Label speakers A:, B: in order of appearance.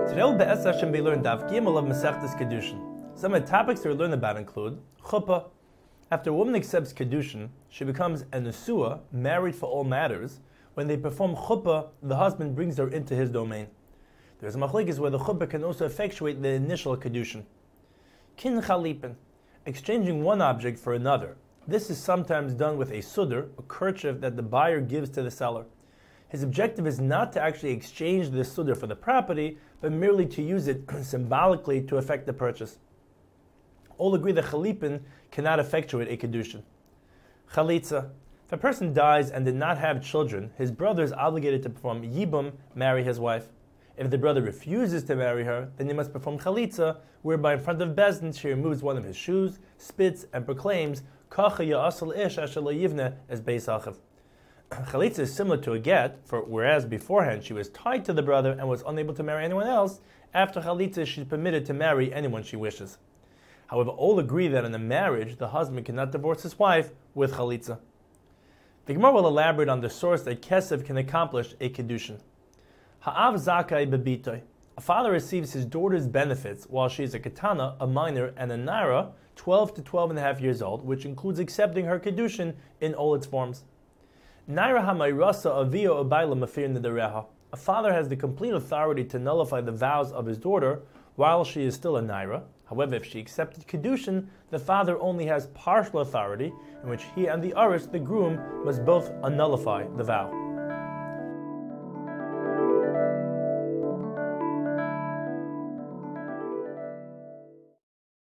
A: Today we'll Be'ez Hashem be learned Daf Gimel of Masechtas Kedushin. Some of the topics that we learn about include Chuppah. After a woman accepts Kedushin, she becomes a Nesua, married for all matters. When they perform Chuppah, the husband brings her into his domain. There is a machlekes where the Chuppah can also effectuate the initial Kedushin. Kin Chalipin, exchanging one object for another. This is sometimes done with a sudr, a kerchief that the buyer gives to the seller. His objective is not to actually exchange the sudr for the property, but merely to use it symbolically to effect the purchase. All agree that chalipin cannot effectuate a kedushin. Chalitza. If a person dies and did not have children, his brother is obligated to perform yibum, marry his wife. If the brother refuses to marry her, then he must perform chalitza, whereby in front of Bezdin she removes one of his shoes, spits, and proclaims, Kacha ya'asal ish asher lo yivne es beis achiv. Chalitza is similar to a get, for whereas beforehand she was tied to the brother and was unable to marry anyone else, after Chalitza she is permitted to marry anyone she wishes. However, all agree that in a marriage, the husband cannot divorce his wife with Chalitza. The Gemara will elaborate on the source that Kesef can accomplish a Kedushin. Ha'av zakai bebitoi. A father receives his daughter's benefits while she is a katana, a minor, and a naira, 12 to 12 and a half years old, which includes accepting her Kedushin in all its forms. Naira ha'mayrasa avio abayla mafir nidareha. A father has the complete authority to nullify the vows of his daughter while she is still a naira. However, if she accepted Kedushin, the father only has partial authority, in which he and the arish, the groom, must both annullify the vow.